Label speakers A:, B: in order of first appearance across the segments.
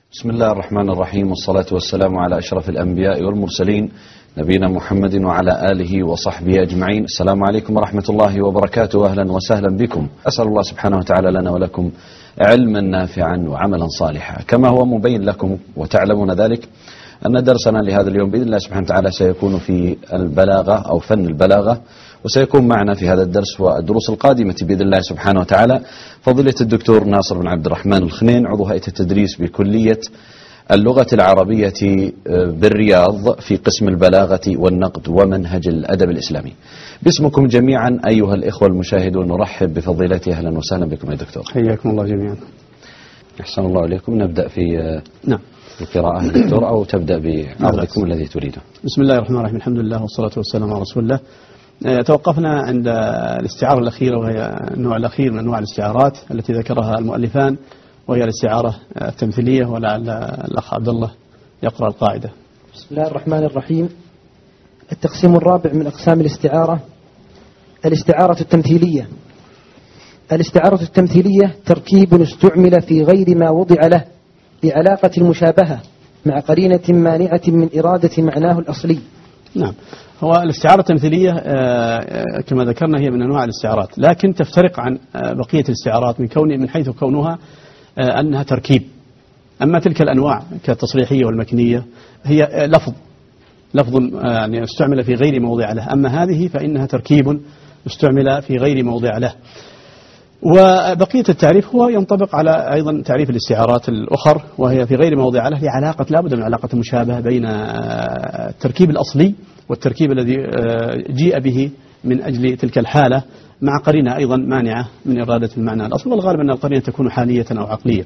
A: بسم الله الرحمن الرحيم، والصلاة والسلام على أشرف الأنبياء والمرسلين نبينا محمد وعلى آله وصحبه أجمعين. السلام عليكم ورحمة الله وبركاته، أهلا وسهلا بكم. أسأل الله سبحانه وتعالى لنا ولكم علما نافعا وعملا صالحا، كما هو مبين لكم وتعلمون ذلك أن درسنا لهذا اليوم بإذن الله سبحانه وتعالى سيكون في البلاغة أو فن البلاغة، وسيكون معنا في هذا الدرس والدروس القادمة بإذن الله سبحانه وتعالى فضيلة الدكتور ناصر بن عبد الرحمن الخنين، عضو هيئة التدريس بكلية اللغة العربية بالرياض في قسم البلاغة والنقد ومنهج الأدب الإسلامي. باسمكم جميعا أيها الإخوة المشاهدون نرحب بفضيلته، أهلا وسهلا بكم يا دكتور.
B: حياكم الله جميعا.
A: أحسن الله إليكم. نبدأ في القراءة دكتور، أو تبدأ بعرضكم الذي تريده؟
B: بسم الله الرحمن الرحيم، الحمد لله والصلاة والسلام على رسول الله. توقفنا عند الاستعارة الأخيرة، وهي النوع الأخير من أنواع الاستعارات التي ذكرها المؤلفان، وهي الاستعارة التمثيلية، ولعل الأخ عبد الله يقرأ القاعدة.
C: بسم الله الرحمن الرحيم. التقسيم الرابع من أقسام الاستعارة الاستعارة التمثيلية. الاستعارة التمثيلية تركيب استعمل في غير ما وضع له لعلاقة المشابهة مع قرينة مانعة من إرادة معناه الأصلي.
B: نعم، هو الاستعارة التمثيلية كما ذكرنا هي من أنواع الاستعارات، لكن تفترق عن بقية الاستعارات من حيث كونها أنها تركيب. أما تلك الأنواع كالتصريحية والمكنية هي لفظ يعني استعمل في غير موضع له، أما هذه فإنها تركيب استعمل في غير موضع له. وبقية التعريف هو ينطبق على أيضا تعريف الاستعارات الأخر، وهي في غير موضع له لعلاقة، لابد من علاقة مشابهة بين التركيب الأصلي والتركيب الذي جيء به من أجل تلك الحالة، مع قرينة أيضا مانعة من إرادة المعنى الأصلي، والغالب أن القرينة تكون حالية أو عقلية.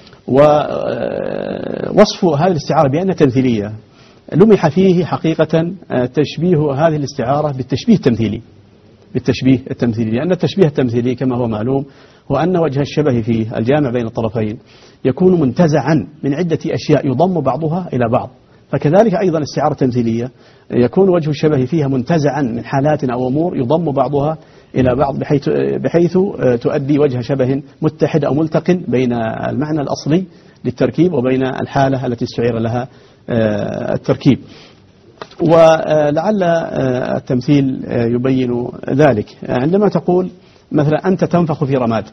B: ووصف هذه الاستعارة بأنها تمثيلية لمح فيه حقيقة تشبيه هذه الاستعارة بالتشبيه التمثيلي، لأن التشبيه التمثيلي كما هو معلوم هو أن وجه الشبه فيه الجامع بين الطرفين يكون منتزعا من عدة أشياء يضم بعضها إلى بعض، فكذلك أيضا الاستعارة التمثيلية يكون وجه الشبه فيها منتزعا من حالات أو أمور يضم بعضها إلى بعض بحيث تؤدي وجه شبه متحد أو ملتقن بين المعنى الأصلي للتركيب وبين الحالة التي استعير لها التركيب. ولعل التمثيل يبين ذلك عندما تقول مثلا أنت تنفخ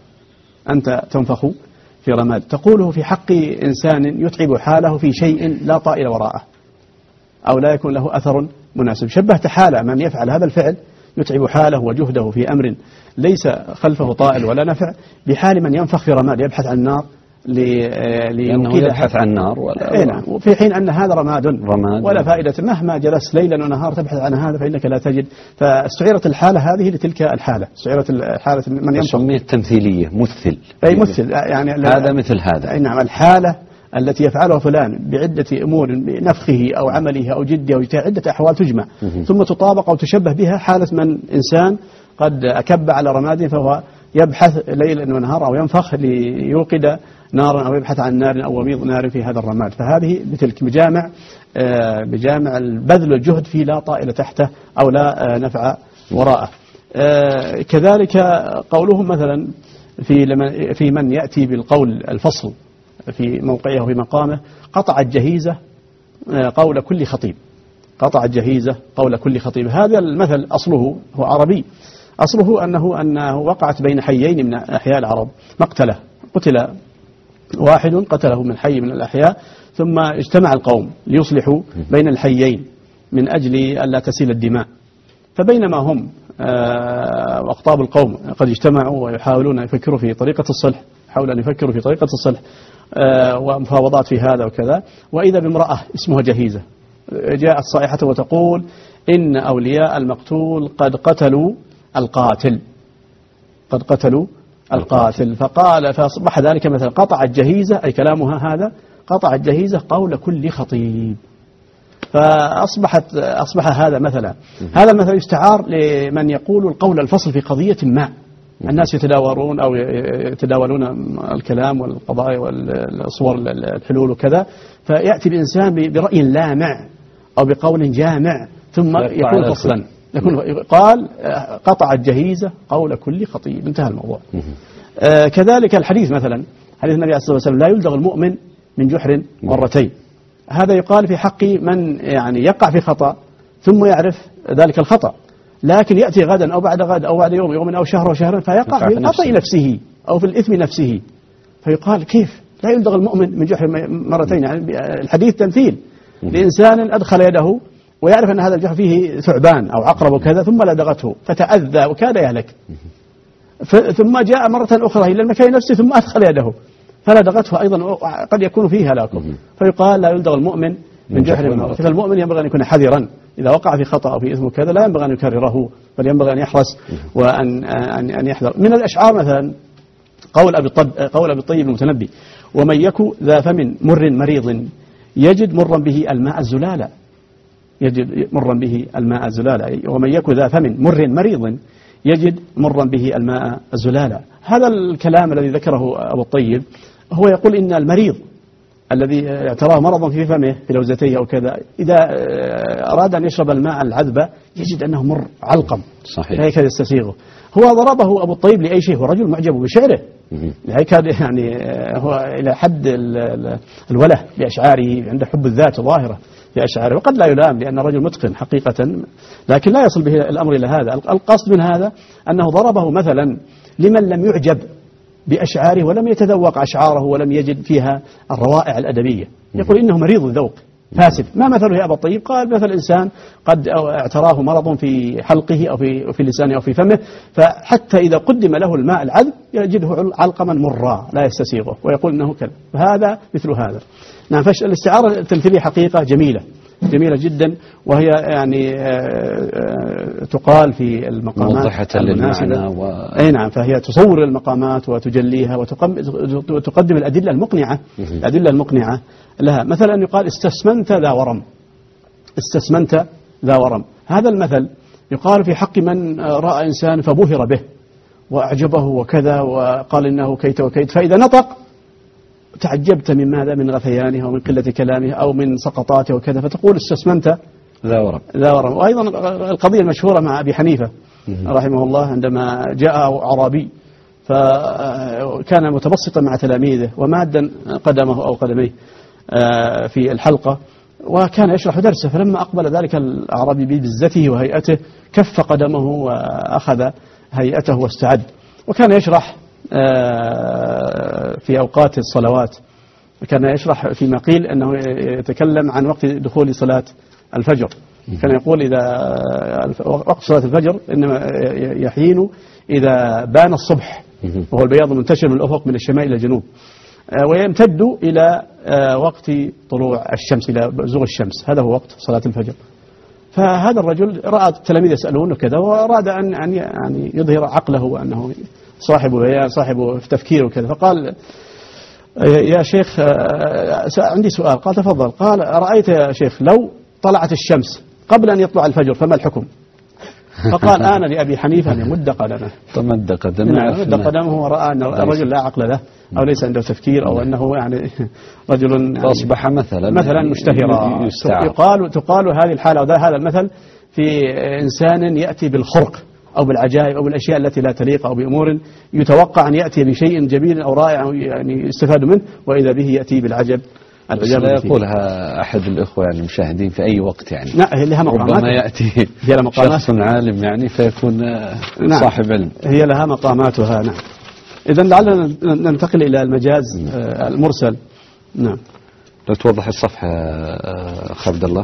B: في رماد، تقوله في حق إنسان يتعب حاله في شيء لا طائل وراءه أو لا يكون له أثر مناسب. شبهت حال من يفعل هذا الفعل يتعب حاله وجهده في أمر ليس خلفه طائل ولا نفع بحال من ينفخ في رماد يبحث عن النار
A: لأنه يبحث عن نار
B: في حين أن هذا رماد ولا فائدة، مهما جلست ليلا ونهار تبحث عن هذا فإنك لا تجد. فاستعيرت الحالة هذه لتلك الحالة، استعيرت الحالة من ينفخ.
A: سميت تمثيلية مثل
B: يعني
A: هذا مثل هذا.
B: نعم، الحالة التي يفعلها فلان بعدة أمور، بنفخه أو عمله أو جده أو عدة أحوال تجمع ثم تطابق أو تشبه بها حالة من إنسان قد أكب على رماد فهو يبحث ليلا ونهار أو ينفخ ليوقد نارا أو يبحث عن نار أو وميض نار في هذا الرماد، فهذه بتلك بجامع البذل والجهد في لا طائل تحته أو لا نفع وراءه. كذلك قولهم مثلا في من يأتي بالقول الفصل في موقعه وفي مقامه، قطع الجهيزة قول كل خطيب. هذا المثل أصله هو عربي، أصله أنه وقعت بين حيين من أحياء العرب مقتله، قتل واحد قتله من حي من الأحياء، ثم اجتمع القوم ليصلحوا بين الحيين من أجل ألا تسيل الدماء. فبينما هم أقطاب القوم قد اجتمعوا ويحاولون يفكروا في طريقة الصلح، ومفاوضات في هذا وكذا، وإذا بامرأة اسمها جهيزة جاءت صائحة وتقول إن أولياء المقتول قد قتلوا القاتل. فأصبح ذلك مثلا قطع الجهيزة، أي كلامها هذا قطع الجهيزة قول كل خطيب، فأصبح هذا مثلا. هذا المثل يستعار لمن يقول القول الفصل في قضية ما، الناس يتداولون الكلام والقضايا والصور الحلول وكذا، فيأتي بإنسان برأي لامع أو بقول جامع ثم يكون فصلا، قال قطع الجهيزة قول كل خطيب، انتهى الموضوع. كذلك الحديث مثلا، حديث النبي عليه الصلاة والسلام لا يلدغ المؤمن من جحر مرتين. هذا يقال في حق من يعني يقع في خطأ ثم يعرف ذلك الخطأ، لكن يأتي غدا أو بعد غد أو بعد يوم أو شهر أو شهرين فيقع في الخطأ نفسه أو في الإثم نفسه، فيقال كيف لا يلدغ المؤمن من جحر مرتين؟ يعني الحديث تمثيل لإنسان أدخل يده ويعرف أن هذا الجحر فيه ثعبان أو عقرب وكذا ثم لدغته فتأذى وكاد يهلك، ثم جاء مرة أخرى إلى المكان نفسه ثم أدخل يده فلدغته أيضا قد يكون فيه هلاك، فيقال لا يلدغ المؤمن من جحر مرتين. فالمؤمن ينبغي أن يكون حذرا إذا وقع في خطأ أو في إثم كذا، لا ينبغي أن يكرره بل ينبغي أن يحرص وأن يحذر. من الأشعار مثلا قول أبي الطيب المتنبي: ومن يكو ذا فم مر مريض يجد مرا به الماء الزلالة، يجد مرا به الماء الزلالة. ومن يكو ذا فم مر مريض يجد مرا به الماء الزلالة. هذا الكلام الذي ذكره أبو الطيب هو يقول إن المريض الذي اعتراه مرضا في فمه في لوزتيه أو كذا إذا أراد أن يشرب الماء العذبة يجد أنه مر علقم،
A: صحيح،
B: هيك يستسيغه. هو ضربه أبو الطيب لأي شيء، هو رجل معجب بشعره، هيك يعني هو إلى حد الوله بأشعاره، عنده حب الذات ظاهرة في أشعاره، وقد لا يلام لأن الرجل متقن حقيقة، لكن لا يصل به الأمر إلى هذا. القصد من هذا أنه ضربه مثلا لمن لم يعجب بأشعاره ولم يتذوق أشعاره ولم يجد فيها الروائع الأدبية، يقول إنه مريض الذوق فاسد. ما مثله يا أبا الطيب؟ قال مثل إنسان قد اعتراه مرض في حلقه أو في لسانه أو في فمه، فحتى إذا قدم له الماء العذب يجده علقما مرا لا يستسيغه ويقول إنه كذا، فهذا مثل هذا. نعم، فالاستعارة التمثيلية حقيقة جميلة جدا، وهي يعني تقال في المقامات
A: موضحة للمعنى
B: أي نعم، فهي تصور المقامات وتجليها وتقدم الأدلة المقنعة لها. مثلا يقال استسمنت ذا ورم، استسمنت ذا ورم. هذا المثل يقال في حق من رأى إنسان فبهر به وأعجبه وكذا وقال إنه كيت وكيت، فإذا نطق تعجبت من ماذا؟ من غثيانه أو من قلة كلامه أو من سقطاته وكذا، فتقول استسمنت ذا ورم. وأيضا القضية المشهورة مع أبي حنيفة رحمه الله عندما جاء عرابي فكان متبسطا مع تلاميذه ومادا قدمه أو قدميه في الحلقة وكان يشرح درسه، فلما أقبل ذلك الأعرابي ببزته وهيئته كف قدمه وأخذ هيئته واستعد، وكان يشرح في أوقات الصلوات، كان يشرح فيما قيل أنه يتكلم عن وقت دخول صلاة الفجر، كان يقول إذا وقت صلاة الفجر إنما يحين إذا بان الصبح، وهو البياض المنتشر من الأفق من الشمال إلى الجنوب، ويمتد إلى وقت طلوع الشمس إلى بزوغ الشمس، هذا هو وقت صلاة الفجر. فهذا الرجل رأى التلاميذ يسألونه كذا وأراد أن يعني يظهر عقله وأنه صاحب تفكير وكذا، فقال يا شيخ عندي سؤال. قال تفضل. قال رأيت يا شيخ لو طلعت الشمس قبل أن يطلع الفجر فما الحكم؟ فقال آن لأبي حنيفة أن يمد قدمه.
A: مد
B: قدمه ورأى أن الرجل لا عقل له أو ليس عنده تفكير أو أنه يعني رجل
A: أصبح مثلا
B: مشتهرا. تقال هذه الحالة وهذا المثل في إنسان يأتي بالخرق أو بالعجائب أو بالأشياء التي لا تليق أو بأمور يتوقع أن يأتي بشيء جميل أو رائع يعني يستفاد منه وإذا به يأتي بالعجب.
A: لا يقولها أحد الإخوة يعني المشاهدين في أي وقت يعني.
B: هي لها مقامات.
A: ربما يأتي شخص عالم يعني فيكون صاحب علم.
B: هي لها مقاماتها. نعم. إذن لعلنا ننتقل إلى المجاز المرسل. نعم.
A: لو توضح الصفحة أخ عبد الله.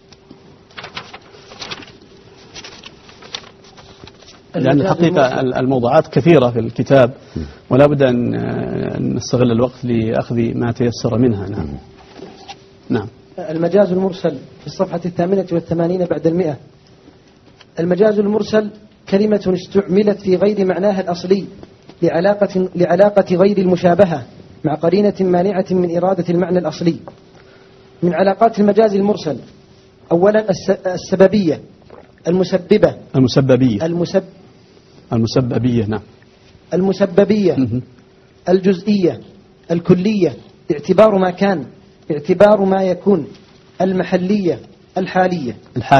B: لأن الحقيقة الموضوعات كثيرة في الكتاب ولا بد أن نستغل الوقت لأخذ ما تيسر منها. نعم.
C: المجاز المرسل في الصفحة 88 بعد 100. المجاز المرسل كلمة استعملت في غير معناها الأصلي لعلاقة غير المشابهة مع قرينة مانعة من إرادة المعنى الأصلي. من علاقات المجاز المرسل أولا السببية المسببة
B: المسببية. نعم.
C: المسببية الجزئية الكلية باعتبار ما كان باعتبار ما يكون المحلية الحالية.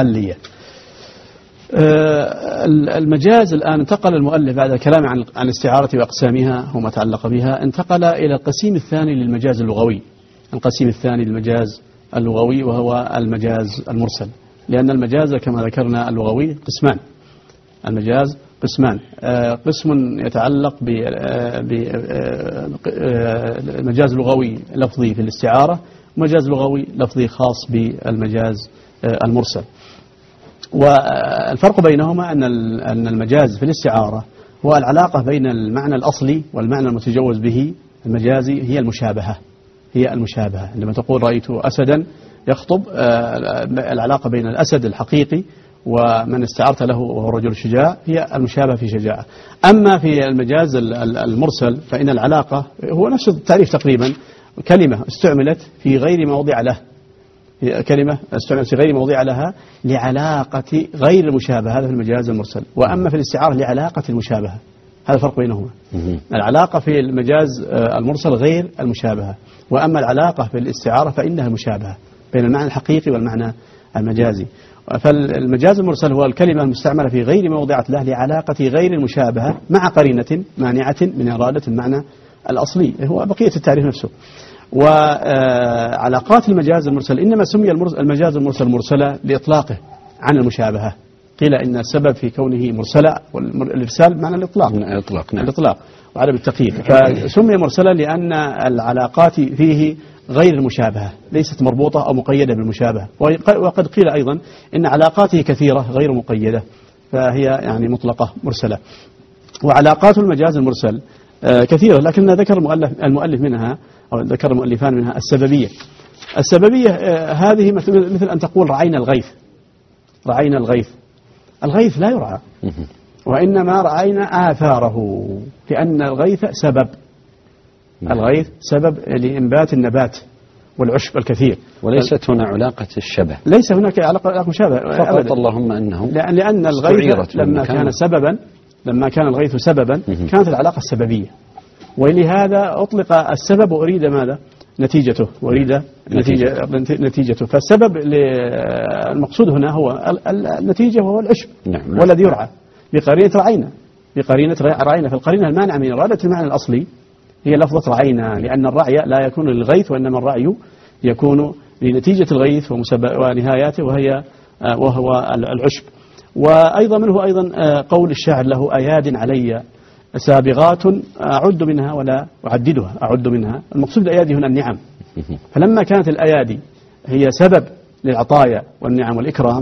B: المجاز الآن انتقل المؤلف بعد الكلام عن الاستعارة وأقسامها وما تعلق بها، انتقل إلى القسيم الثاني للمجاز اللغوي القسيم الثاني للمجاز اللغوي وهو المجاز المرسل، لأن المجاز كما ذكرنا اللغوي قسمان. المجاز قسمان، قسم يتعلق بمجاز لغوي لفظي في الاستعارة، ومجاز لغوي لفظي خاص بالمجاز المرسل. والفرق بينهما أن المجاز في الاستعارة هو العلاقة بين المعنى الأصلي والمعنى المتجوز به المجازي، هي المشابهة. عندما تقول رأيت أسدا يخطب، العلاقة بين الأسد الحقيقي ومن استعرت له وهو الرجل الشجاع هي المشابهة في شجاعة. أما في المجاز المرسل فإن العلاقة هو نفس التعريف تقريبا، كلمة استعملت في غير موضع له، لها لعلاقة غير المشابهة، هذا في المجاز المرسل. وأما في الاستعارة لعلاقة المشابهة، هذا الفرق بينهما. العلاقة في المجاز المرسل غير المشابهة، وأما العلاقة في الاستعارة فإنها مشابهة بين المعنى الحقيقي والمعنى المجازي. فالمجاز المرسل هو الكلمة المستعملة في غير موضع له لعلاقة غير المشابهة مع قرينة مانعة من إرادة المعنى الأصلي، هو بقية التعريف نفسه. وعلاقات المجاز المرسل إنما سمي المجاز المرسل مرسلة لإطلاقه عن المشابهة. قيل إن السبب في كونه مرسلة، والإرسال معنى الإطلاق وعدم التقييد، فسمي مرسلة لأن العلاقات فيه غير المشابهة، ليست مربوطة أو مقيدة بالمشابهة. وقد قيل أيضا إن علاقاته كثيرة غير مقيدة، فهي يعني مطلقة مرسلة. وعلاقات المجاز المرسل كثيرة، لكن ذكر المؤلف منها أو ذكر المؤلفان منها السببية هذه مثل أن تقول رعينا الغيث. الغيث لا يرعى، وإنما رعينا آثاره، لأن الغيث سبب. الغيث سبب لإنبات النبات والعشب الكثير،
A: وليست هنا علاقة الشبه،
B: ليس هناك علاقة مشابهة
A: فقط، اللهم أنه
B: لأن الغيث لما كان الغيث سببا كانت العلاقة السببية، ولهذا أطلق السبب وأريد ماذا؟ نتيجته، نتيجته. فالسبب المقصود هنا هو النتيجة وهو العشب، والذي يرعى بقرينة رعينا. فالقرينة المانعة من إرادة المعنى الأصلي هي لفظة رعينا، لأن الرعي لا يكون للغيث، وإنما الرعي يكون لنتيجة الغيث ونهاياته وهو العشب. وأيضا منه قول الشاعر له: أياد علي سابغات أعد منها ولا أعددها. أعد منها، المقصود الأيادي هنا النعم. فلما كانت الأيادي هي سبب للعطايا والنعم والإكرام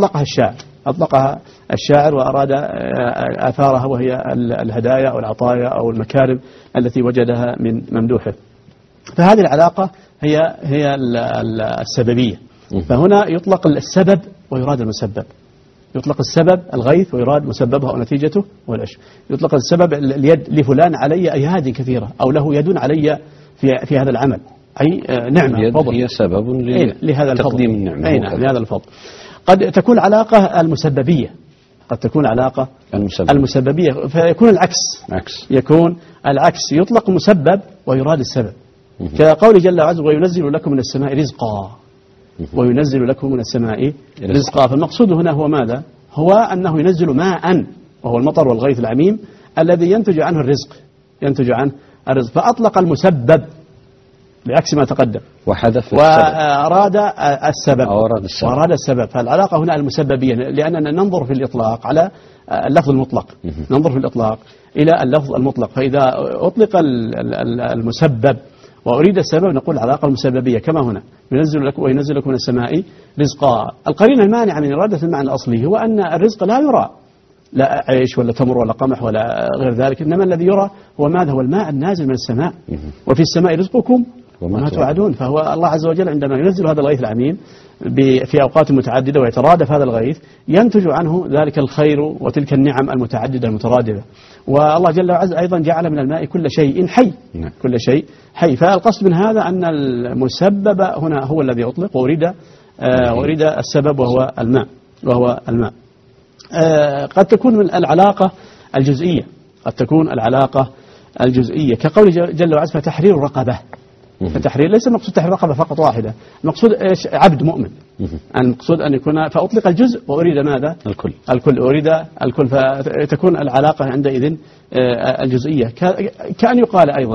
B: أطلقها الشاعر وأراد آثارها، وهي الهدايا أو العطايا أو المكارم التي وجدها من ممدوحه. فهذه العلاقة هي السببية. فهنا يطلق السبب ويراد المسبب. يطلق السبب الغيث ويراد مسببها أو نتيجته والعشب. يطلق السبب اليد لفلان علي أيادي كثيرة، أو له يد علي في هذا العمل، أي نعمة فضل،
A: هي سبب
B: لهذا
A: تقديم النعمة،
B: لهذا الفضل. قد تكون علاقة المسببية، المسببية فيكون يكون العكس، يطلق مسبب ويراد السبب، كقول جل وعز: وينزل لكم من السماء رزقا. فالمقصود هنا هو ماذا؟ هو أنه ينزل ماء، وهو المطر والغيث العميم الذي ينتج عنه الرزق. فأطلق المسبب بعكس ما تقدم، وأراد السبب. فالعلاقة هنا المسببية، لأننا ننظر في الإطلاق على اللفظ المطلق، إلى اللفظ المطلق. فإذا أطلق المسبب وأريد السبب نقول العلاقة المسببية، كما هنا وينزل لكم من السماء رزقا. القرينة المانعة من إرادة المعنى الأصلي هو أن الرزق لا يرى، لا عيش ولا تمر ولا قمح ولا غير ذلك، إنما الذي يرى هو ماذا؟ هو الماء النازل من السماء، وفي السماء رزقكم وما توعدون. فهو الله عز وجل عندما ينزل هذا الغيث العميم في أوقات متعددة ويترادف هذا الغيث، ينتج عنه ذلك الخير وتلك النعم المتعددة المترادفة. والله جل وعلا أيضا جعل من الماء كل شيء حي. فالقصد من هذا أن المسبب هنا هو الذي أطلق، وأريد السبب وهو الماء. قد تكون من العلاقة الجزئية، كقول جل وعلا: فتحرير رقبة. فتحرير ليس المقصود تحرير رقبة فقط واحدة، المقصود عبد مؤمن. المقصود أن يكون، فأطلق الجزء وأريد ماذا؟ أريد الكل. فتكون العلاقة عندئذ الجزئية. كأن يقال أيضا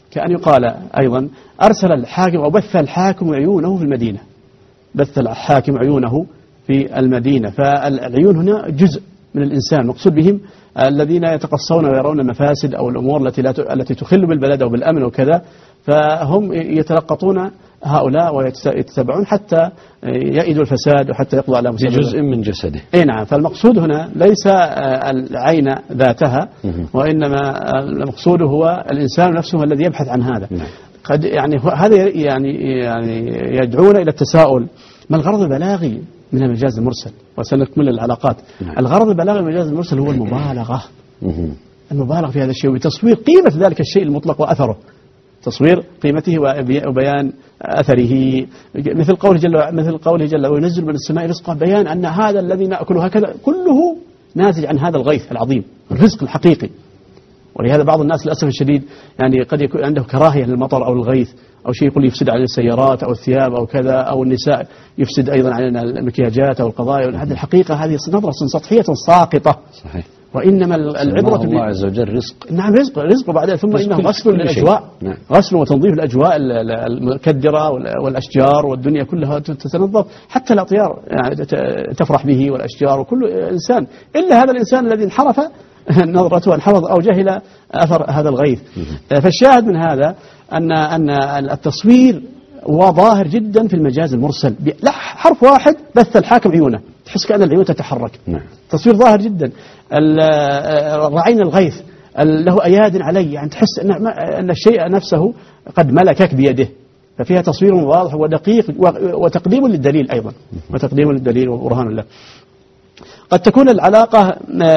B: كأن يقال أيضا أرسل الحاكم أو بث الحاكم عيونه في المدينة، بث الحاكم عيونه في المدينة. فالعيون هنا جزء من الإنسان، مقصود بهم الذين يتقصون ويرون المفاسد أو الأمور التي تخل بالبلد أو بالأمن وكذا، فهم يتلقطون هؤلاء ويتتبعون حتى يئدوا الفساد وحتى يقضوا على مسبب
A: جزء من جسده.
B: اي نعم. فالمقصود هنا ليس العين ذاتها، وإنما المقصود هو الإنسان نفسه الذي يبحث عن هذا. قد هذا يدعونا إلى التساؤل: ما الغرض البلاغي من المجاز المرسل؟ وسنكمل العلاقات. الغرض البلاغي من المجاز المرسل هو المبالغة، المبالغة في هذا الشيء وتصوير قيمة ذلك الشيء المطلق وأثره، تصوير قيمته وبيان أثره، مثل قوله جل وينزل من السماء رزقا، بيان أن هذا الذي نأكله هكذا كله ناتج عن هذا الغيث العظيم، الرزق الحقيقي. ولهذا بعض الناس للأسف الشديد قد يكون عنده كراهية للمطر أو الغيث أو شيء يقول يفسد على السيارات أو الثياب أو كذا، أو النساء يفسد أيضا على المكياجات أو القضايا. هذه الحقيقة هذه نظرة سطحية ساقطة.
A: صحيح.
B: وإنما العبرة
A: الله عز وجل رزق.
B: نعم، رزق وبعدين ثم إنه غسل للأجواء.
A: نعم.
B: غسل وتنظيف الأجواء المكدرة والأشجار والدنيا كلها تتنظف، حتى الأطيار تفرح به والأشجار وكل إنسان، إلا هذا الإنسان الذي انحرف نظرته انحرف أو جهل أثر هذا الغيث. فالشاهد من هذا أن التصوير ظاهر جدا في المجاز المرسل. حرف واحد بث الحاكم عيونه، تحس كأن العيون تتحرك.
A: نعم.
B: تصوير ظاهر جدا. رعين الغيث له أياد علي، تحس أن الشيء نفسه قد ملكك بيده. ففيها تصوير واضح ودقيق وتقديم للدليل أيضا، وتقديم للدليل وبرهان له. قد تكون العلاقة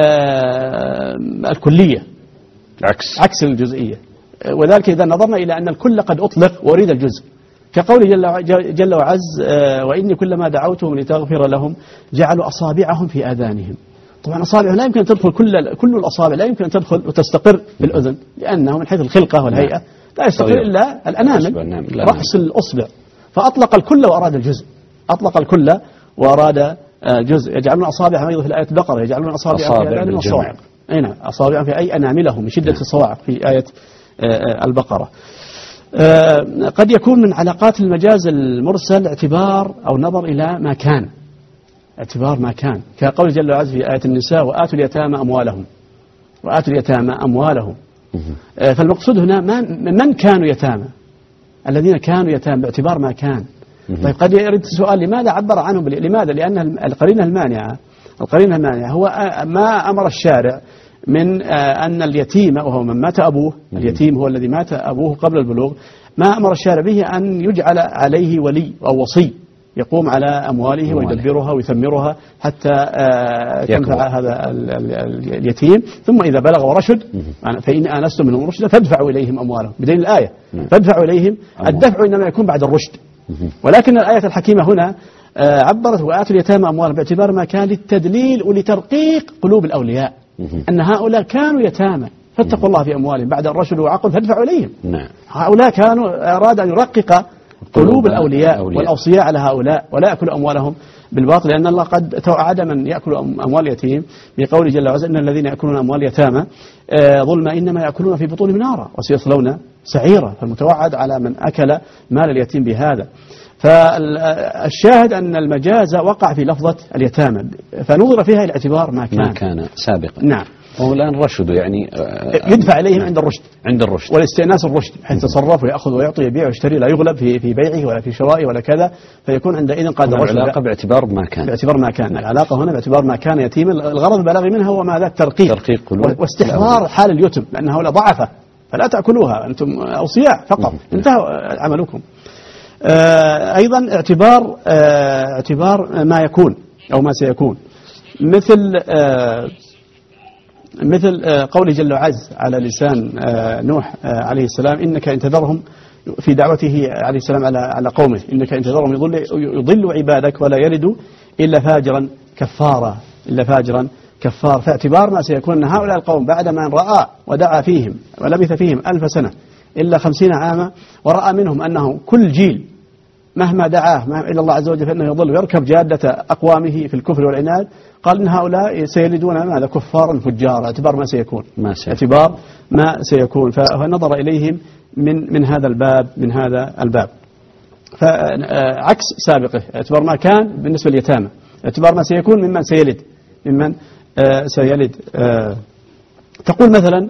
B: الكلية عكس الجزئية، وذلك إذا نظرنا إلى أن الكل قد أطلق وأريد الجزء، كقوله جل وعز: وإني كلما دعوتهم لتغفر لهم جعلوا أصابعهم في آذانهم. طبعا أصابعهم لا يمكن أن تدخل كل الأصابع لا يمكن أن تدخل وتستقر في الأذن، لأنه من حيث الخلقة والهيئة لا يستقر إلا الأنامل، رأس الأصبع. فأطلق الكل وأراد الجزء، أطلق الكل وأراد جزء. يجعلون أصابعهم أيضا في الآية البقرة، يجعلون أصابعهم في آذانهم الصواعق. أي نعم، أصابعهم في أي أناملهم من شدة الصواعق في آية البقرة. قد يكون من علاقات المجاز المرسل اعتبار أو نظر إلى ما كان، اعتبار ما كان، كقول جل وعز في آية النساء: وآتوا اليتامى أموالهم، وآتوا اليتامى أموالهم. فالمقصود هنا من كانوا يتامى، الذين كانوا يتامى باعتبار ما كان. طيب قد يرد السؤال: لماذا عبر عنهم؟ لماذا؟ لأن القرينة المانعة هو ما أمر الشارع من أن اليتيم، وهو من مات أبوه، اليتيم هو الذي مات أبوه قبل البلوغ، ما أمر الشارع به أن يجعل عليه ولي أو وصي يقوم على أمواله ويدبرها ويثمرها حتى تنفع هذا اليتيم. ثم إذا بلغ ورشد فإن آنستم منهم رشدا فادفعوا إليهم أموالهم، بدليل الآية فادفعوا إليهم. الدفع إنما يكون بعد الرشد، ولكن الآية الحكيمة هنا عبرت: وآتوا اليتامى أموالهم باعتبار ما كان للتدليل ولترقيق قلوب الأولياء، أن هؤلاء كانوا يتامى فاتقوا الله في أموالهم بعد الرشد وعقل فادفعوا إليهم. هؤلاء كانوا أراد أن يرقق قلوب الأولياء والأوصياء على هؤلاء ولا يأكل أموالهم بالباطل، لأن الله قد توعد من يأكل أموال اليتيم بقوله جل وعلا: إن الذين يأكلون أموال اليتامى ظلما إنما يأكلون في بطونهم نارا وسيصلون سعيرا. فالمتوعد على من أكل مال اليتيم بهذا. فالشاهد أن المجاز وقع في لفظة اليتامى، فنظر فيها إلى اعتبار ما
A: كان سابقا.
B: نعم.
A: وهو الآن رشد،
B: يدفع إليهم عند الرشد
A: والاستئناس
B: الرشد، حيث يتصرف ويأخذ ويعطي ويبيع ويشتري، لا يغلب في بيعه ولا في شرائه ولا كذا، فيكون عندئذ قادر الرشد.
A: العلاقة باعتبار ما كان،
B: العلاقة هنا باعتبار ما كان يتيما. الغرض البلاغي منها هو ماذا؟ ترقيق واستحضار حال اليتم، لأن هؤلاء ضعفة فلا تأكلوها، أنتم أوصياء فقط، انتهى عملكم. أيضا اعتبار ما يكون أو ما سيكون، مثل قوله جل وعز على لسان نوح عليه السلام: إنك إن تذرهم، في دعوته عليه السلام على قومه: إنك إن تذرهم يضل عبادك ولا يلد إلا فاجرا كفار. فاعتبار ما سيكون أن هؤلاء القوم بعد ما رأى ودعا فيهم ولبث فيهم 1000 سنة إلا 50 عاما، ورأى منهم أنه كل جيل مهما دعاه إلى الله عز وجل فإنه يضل ويركب جادة أقوامه في الكفر والعناد، قال إن هؤلاء سيلدون ماذا؟ كفارا فجارا، اعتبار ما سيكون، اعتبار ما سيكون. فنظر إليهم من هذا الباب فعكس سابقه، اعتبار ما كان بالنسبة لليتامى، اعتبار ما سيكون ممن سيلد. تقول مثلا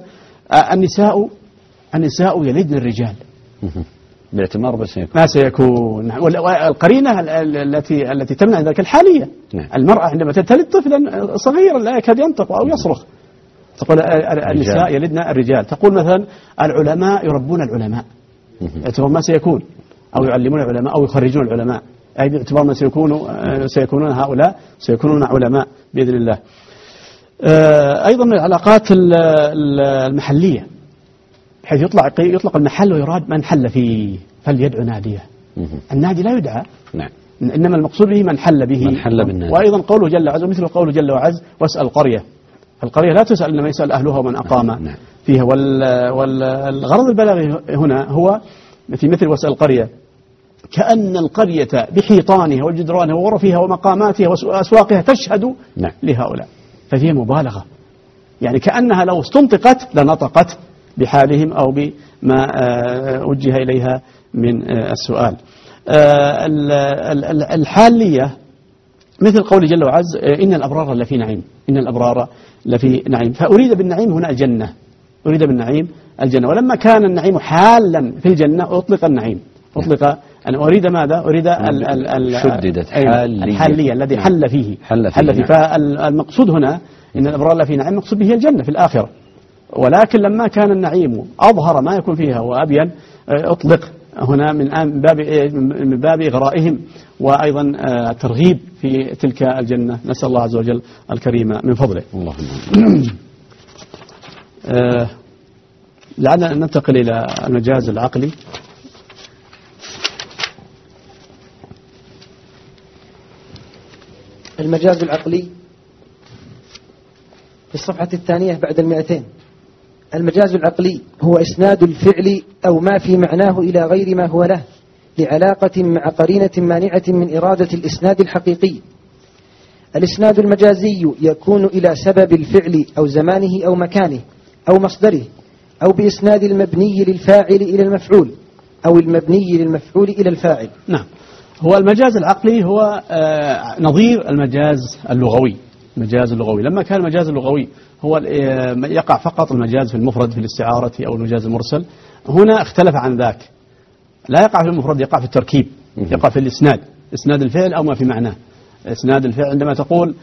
B: النساء يلدن الرجال
A: باعتبار
B: ما سيكون. والقرينة التي تمنع ذلك الحالية، المرأة عندما تلد طفلا صغيرا لا يكاد ينطق أو يصرخ، تقول النساء يلدن الرجال. تقول مثلا العلماء يربون العلماء، اعتبار ما سيكون، أو يعلمون العلماء أو يخرجون العلماء، أي باعتبار ما سيكونون هؤلاء سيكونون علماء بإذن الله. أيضا من العلاقات المحلية، حيث يطلق المحل ويراد من حل فيه، فليدعو ناديه. النادي لا يدعى، إنما المقصود به من حل به،
A: من حل بالنادي.
B: وأيضا قوله جل وعز، مثل قوله جل وعز واسأل القرية. القرية لا تسأل إنما يسأل أهلها ومن أقام فيها. والغرض البلاغي هنا هو في مثل واسأل القرية، كأن القرية بحيطانها وجدرانها وغرفها ومقاماتها وأسواقها تشهد لهؤلاء، فهي مبالغة، يعني كأنها لو استنطقت لنطقت بحالهم أو بما وجه إليها من السؤال. الحالية مثل قول جل وعز إن الأبرار لفي نعيم، إن الأبرار لفي نعيم. فأريد بالنعيم هنا الجنة، أريد بالنعيم الجنة. ولما كان النعيم حالا في الجنة أطلق النعيم، أطلق أن أريد ماذا؟ أريد الحالية الذي حل فيه. فالمقصود هنا إن الأبرار لفي نعيم، مقصود به الجنة في الآخرة. ولكن لما كان النعيم أظهر ما يكون فيها وأبين، أطلق هنا من باب إغرائهم وأيضا الترغيب في تلك الجنة. نسأل الله عز وجل الكريم من فضله. لعلنا ننتقل إلى المجاز العقلي.
C: المجاز العقلي في الصفحة الثانية بعد 200. المجاز العقلي هو إسناد الفعل أو ما في معناه إلى غير ما هو له، لعلاقة مع قرينة مانعة من إرادة الإسناد الحقيقي. الإسناد المجازي يكون إلى سبب الفعل أو زمانه أو مكانه أو مصدره، أو بإسناد المبني للفاعل إلى المفعول، أو المبني للمفعول إلى الفاعل.
B: نعم، هو المجاز العقلي هو نظير المجاز اللغوي. المجاز اللغوي لما كان المجاز اللغوي هو يقع فقط المجاز في المفرد في الاستعارة أو المجاز المرسل، هنا اختلف عن ذاك، لا يقع في المفرد، يقع في التركيب، يقع في الإسناد، إسناد الفعل أو ما في معناه. إسناد الفعل عندما تقول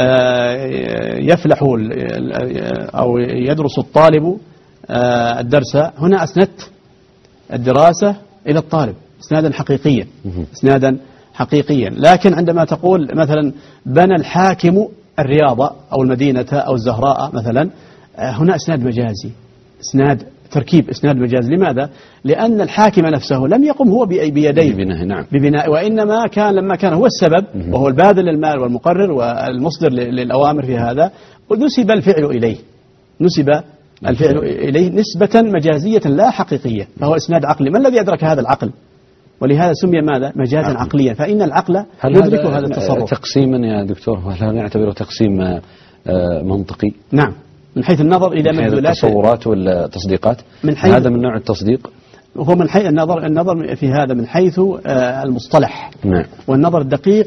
B: يفلح أو يدرس الطالب الدرس، هنا أسندت الدراسة إلى الطالب إسنادا حقيقيا، إسنادا حقيقيا. لكن عندما تقول مثلا بنى الحاكم الرياضة أو المدينة أو الزهراء مثلا، هنا إسناد مجازي، إسناد تركيب، إسناد مجازي. لماذا؟ لأن الحاكم نفسه لم يقم هو بيديه ببناء، وإنما كان لما كان هو السبب وهو الباذل للمال والمقرر والمصدر للأوامر في هذا، نسب الفعل إليه، نسب الفعل إليه نسبة مجازية لا حقيقية، فهو إسناد عقلي. ما الذي أدرك هذا العقل؟ ولهذا سمي ماذا؟ مجازا عقليا. فإن العقل يدرك هذا التصرف.
A: تقسيما يا دكتور، هل نعتبره تقسيم منطقي؟
B: نعم، من حيث النظر إلى مدلولات
A: التصورات والتصديقات، هذا من نوع التصديق.
B: هو من حيث النظر في هذا من حيث المصطلح،
A: نعم،
B: والنظر الدقيق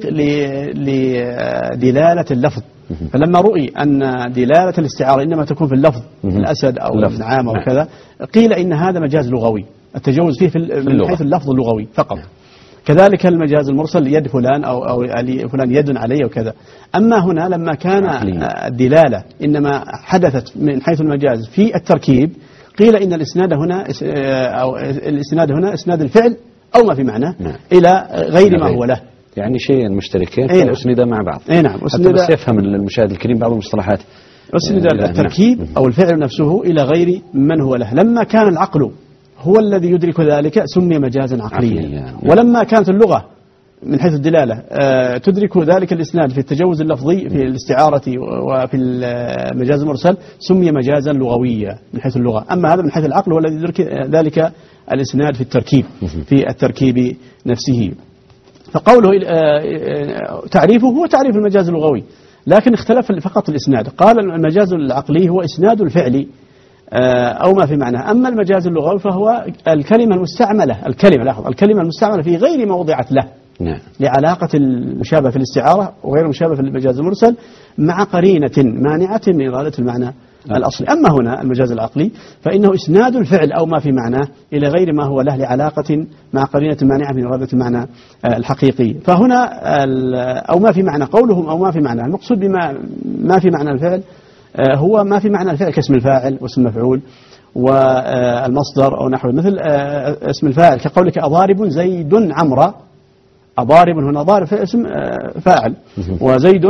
B: لدلالة اللفظ. فلما رؤي أن دلالة الاستعارة إنما تكون في اللفظ، الأسد أو النعام أو كذا، قيل إن هذا مجاز لغوي، التجوز فيه من حيث اللفظ اللغوي فقط. كذلك المجاز المرسل يد فلان أو فلان يد عليه وكذا. أما هنا لما كان الدلالة إنما حدثت من حيث المجاز في التركيب، قيل إن الإسناد هنا أو الإسناد هنا إسناد الفعل أو ما في معناه إلى غير ما هو له،
A: يعني شيئين مشتركين أسند مع بعض.
B: نعم،
A: حتى بس يفهم المشاهد الكريم بعض المصطلحات.
B: أسند التركيب أو الفعل نفسه إلى غير من هو له. لما كان العقل هو الذي يدرك ذلك سمي مجازا عقليا. ولما كانت اللغة من حيث الدلالة تدرك ذلك الإسناد في التجوز اللفظي في الاستعارة وفي المجاز المرسل، سمي مجازا لغويا من حيث اللغة. أما هذا من حيث العقل هو الذي يدرك ذلك الإسناد في التركيب، في التركيب نفسه. فقوله تعريفه هو تعريف المجاز اللغوي، لكن اختلف فقط الإسناد. قال المجاز العقلي هو إسناد الفعل أو ما في معناه، أما المجاز اللغوي فهو الكلمة المستعملة، الكلمة المستعملة في غير ما وضعت له،
A: نعم.
B: لعلاقة المشابهة في الاستعارة وغير المشابهة في المجاز المرسل مع قرينة مانعة من إرادة المعنى الأصلي. أما هنا المجاز العقلي فإنه إسناد الفعل أو ما في معناه إلى غير ما هو له لعلاقة مع قرينة مانعة من إرادة المعنى الحقيقي. فهنا أو ما في معنى، قولهم أو ما في معنى، المقصود بما ما في معنى الفعل هو ما في معنى الفعل كاسم الفاعل واسم المفعول والمصدر أو نحو، مثل اسم الفاعل كقولك أضارب زيد عمرا. أضارب هنا ضارب اسم فاعل، وزيد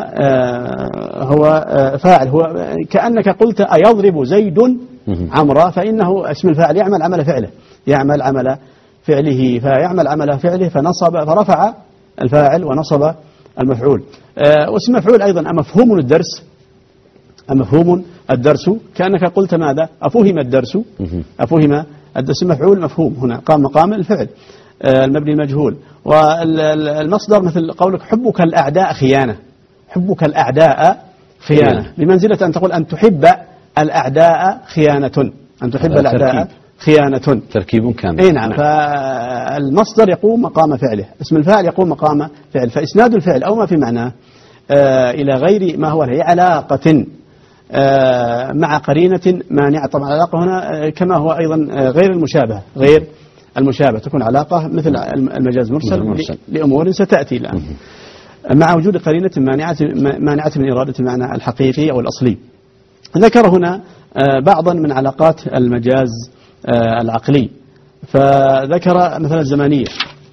B: هو فاعل، هو كأنك قلت أيضرب زيد عمرا، فإنه اسم الفاعل يعمل عمل فعله، يعمل عمل فعله، فيعمل عمل فعله فنصب فرفع الفاعل ونصب المفعول. واسم المفعول أيضا أمفهوم الدرس، أمفهوم الدرس، كأنك قلت ماذا؟ أفهم الدرس، أفهم الدرس، مفعول مفهوم هنا قام مقام الفعل المبني المجهول. والمصدر مثل قولك حبك الأعداء خيانة، حبك الأعداء خيانة بمنزلة أن تقول أن تحب الأعداء خيانة، أن تحب الأعداء خيانة،
A: تركيب كامل.
B: أي نعم. فالمصدر يقوم مقام فعله، اسم الفاعل يقوم مقام فعل، فإسناد الفعل أو ما في معناه إلى غير ما هو له علاقة مع قرينة مانعة. طبعا العلاقة هنا كما هو أيضا غير المشابهة، غير المشابهة تكون علاقة مثل المجاز المرسل لأمور ستأتي الآن، مع وجود قرينة مانعة من إرادة المعنى الحقيقي أو الأصلي. ذكر هنا بعضا من علاقات المجاز العقلي، فذكر مثلا الزمانية،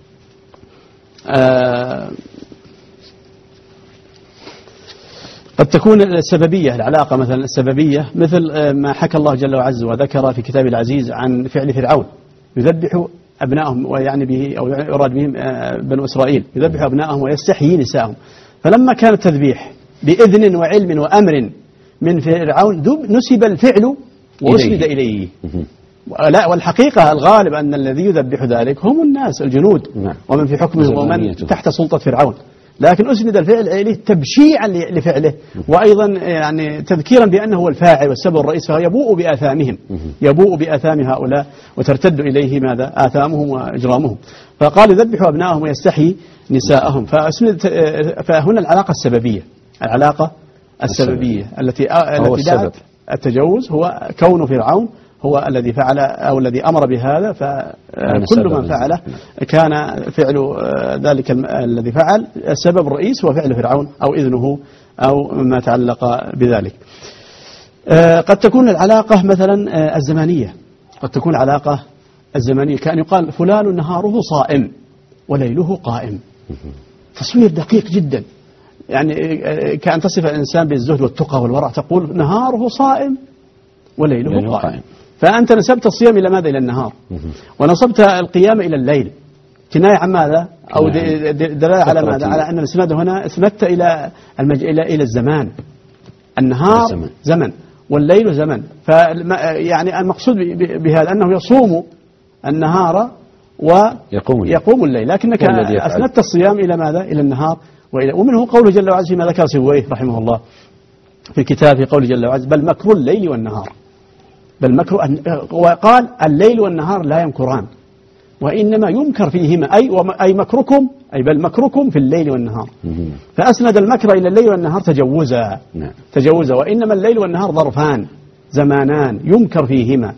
B: قد تكون السببية، العلاقة مثلا السببية مثل ما حكى الله جل وعز وذكر في كتابه العزيز عن فعل فرعون، يذبح أبنائهم، ويعني به أو يراد بهم بنو إسرائيل، يذبح أبنائهم ويستحيي نساءهم. فلما كان التذبيح بإذن وعلم وأمر من فرعون نسب الفعل وأسند إليه. لا، والحقيقة الغالب أن الذي يذبح ذلك هم الناس الجنود ومن في حكمه ومن تحت سلطة فرعون، لكن أسند الفعل إليه تبشيعا لفعله، وأيضا يعني تذكيرا بأنه هو الفاعل والسبب الرئيس، فيبوء بآثامهم، يبوء بآثام هؤلاء وترتد إليه ماذا؟ آثامهم وإجرامهم. فقال يذبحوا أبنائهم ويستحيي نساءهم. فهنا العلاقة السببية، العلاقة السببية التي دعت التجوز هو كون فرعون هو الذي فعل أو الذي أمر بهذا، فكل من فعله كان فعل ذلك الذي فعل السبب الرئيس هو فعل فرعون أو إذنه أو ما تعلق بذلك. قد تكون العلاقة مثلا الزمانية، قد تكون علاقة الزمانية كأن يقال فلان نهاره صائم وليله قائم، تصوير دقيق جدا، يعني كأن تصف الإنسان بالزهد والتقى والورع، تقول نهاره صائم وليله قائم. فأنت نسبت الصيام إلى ماذا؟ إلى النهار، ونصبت القيام إلى الليل، كناية عن ماذا؟ أو دلالة على ماذا؟ على أن الإسناد هنا أسندت إلى الزمان، النهار زمن والليل زمن. يعني المقصود بهذا أنه يصوم النهار ويقوم الليل، لكنك أسندت الصيام إلى ماذا؟ إلى النهار. ومنه قوله جل وعلا فيما ذكر سيبويه رحمه الله في كتابه، قوله جل وعلا بل مكر الليل والنهار، بل مكر، وقال الليل والنهار لا يمكران وإنما يمكر فيهما، أي مكركم، أي بل مكركم في الليل والنهار. فأسند المكر إلى الليل والنهار تجوزا، وإنما الليل والنهار ظرفان زمانان يمكر فيهما،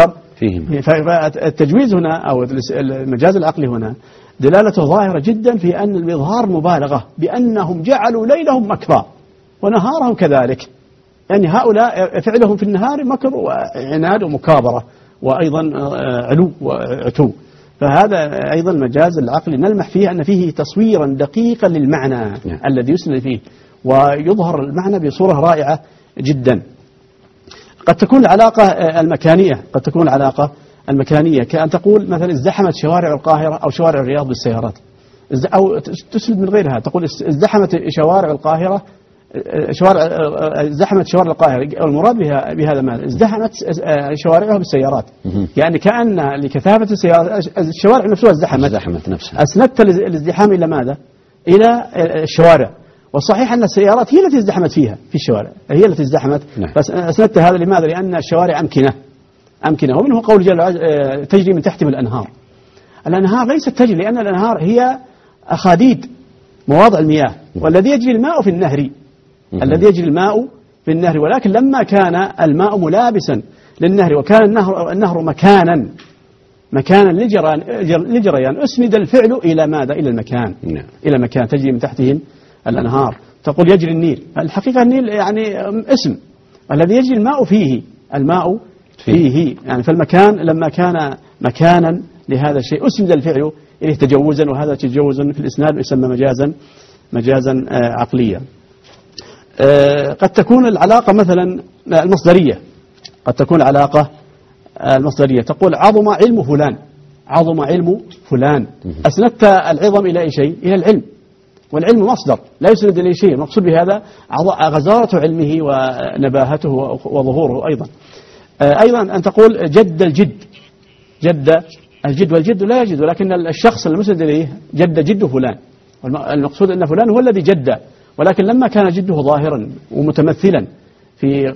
B: فالتجويز هنا أو المجاز العقلي هنا دلالته ظاهرة جدا في أن الإظهار مبالغة، بأنهم جعلوا ليلهم مكرا ونهارهم كذلك، يعني هؤلاء فعلهم في النهار مكر وعناد ومكابرة وأيضا علو وعتو. فهذا أيضا المجاز العقلي نلمح فيه أن فيه تصويرا دقيقا للمعنى الذي يسند فيه، ويظهر المعنى بصورة رائعة جدا. قد تكون العلاقة المكانية، قد تكون العلاقة المكانية كأن تقول مثلا ازدحمت شوارع القاهرة أو شوارع الرياض بالسيارات، أو تسند من غيرها، تقول ازدحمت شوارع القاهرة ازدحمت شوارع القاهرة، المراد بهذا ماذا؟ ازدحمت شوارعها بالسيارات، يعني كأن لكثافة السيارات الشوارع نفسها ازدحمت نفسها. أسندت الازدحام إلى ماذا؟ إلى الشوارع، والصحيح أن السيارات هي التي ازدحمت فيها في الشوارع، هي التي ازدحمت. بس أسندت هذا لماذا؟ لأن الشوارع أمكنة، ومنه قول جل وعلا تجري من تحتهم الأنهار. الأنهار ليست تجري، لأن الأنهار هي أخاديد مواضع المياه، والذي يجري الماء في النهر، الذي يجري الماء في النهر. ولكن لما كان الماء ملابسا للنهر وكان النهر مكانا لجريان أسند الفعل إلى ماذا؟ إلى المكان، إلى مكان تجري من تحتهم الأنهار. تقول يجري النيل، الحقيقة النيل يعني اسم، الذي يجري الماء فيه، الماء فيه يعني، فالمكان لما كان مكانا لهذا الشيء أسند الفعل إليه تجوزا، وهذا تجوز في الإسناد يسمى مجازا عقليا. قد تكون العلاقة مثلا المصدرية، قد تكون العلاقة المصدرية، تقول عظم علم فلان، أسندت العظم إلى أي شيء؟ إلى العلم، والعلم مصدر لا يسند إلى شيء، المقصود بهذا غزارة علمه ونباهته وظهوره. أيضا أن تقول جد الجد والجد لا يجد، ولكن الشخص المسند إليه جد فلان، المقصود أن فلان هو الذي جد، ولكن لما كان جده ظاهرا ومتمثلا في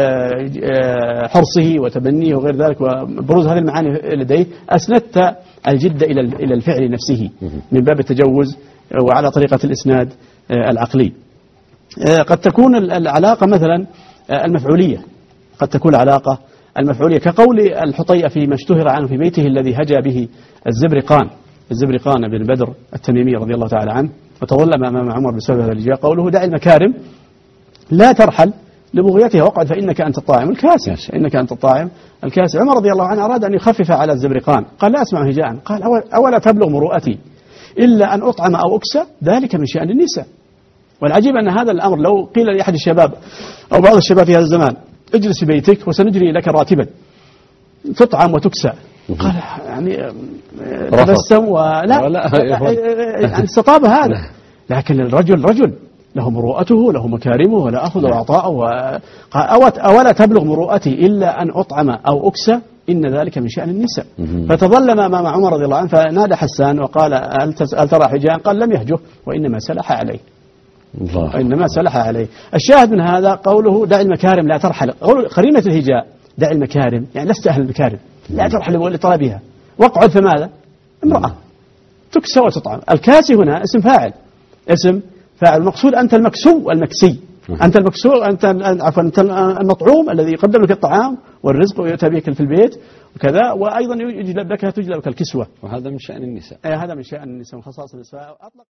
B: حرصه وتبنيه وغير ذلك وبروز هذه المعاني لديه، أسندت الجد إلى الفعل نفسه من باب التجوز وعلى طريقة الإسناد العقلي. قد تكون العلاقة مثلا المفعولية، قد تكون العلاقة المفعولية كقول الحطيئة فيما اشتهر عنه في بيته الذي هجا به الزبرقان بن بدر التميمي رضي الله تعالى عنه، وتظلم أمام عمر بسبب هذا الهجاء، قوله دع المكارم لا ترحل لبغيتها واقعد فإنك أنت الطاعم الكاسح، إنك أنت الطاعم الكاسح. عمر رضي الله عنه أراد أن يخفف على الزبرقان، قال لا أسمع هجاء، قال أولا تبلغ مروءتي إلا أن أطعم أو أكسى، ذلك من شأن النساء. والعجيب أن هذا الأمر لو قيل لأحد الشباب أو بعض الشباب في هذا الزمان اجلس في بيتك وسنجري لك راتبا تطعم وتكسى، قال يعني تبسم ولا يعني استطاب هذا. لكن الرجل رجل له مروءته، له مكارمه، ولا أخذ وعطاءه، أولا تبلغ مروءتي إلا أن أطعم أو أكسى، إن ذلك من شأن النساء. فتظلم أمام عمر رضي الله عنه فنادى حسان وقال هل ترى حجاء؟ قال لم يهجه وإنما سلح عليه، إنما سلح عليه. الشاهد من هذا قوله دع المكارم لا ترحل، قرينة الهجاء دع المكارم يعني لست أهل المكارم، لا ترحل لطلبها، واقعد فماذا؟ امرأة تكسى وتطعم. الكاسي هنا اسم فاعل، المقصود أنت المكسي، أنت المكسو، أنت المطعوم الذي يقدم لك الطعام والرزق ويؤتى بك في البيت وكذا، وأيضا تجلب لك الكسوة،
A: وهذا من شأن النساء.
B: هذا من شأن النساء من خصائص النساء.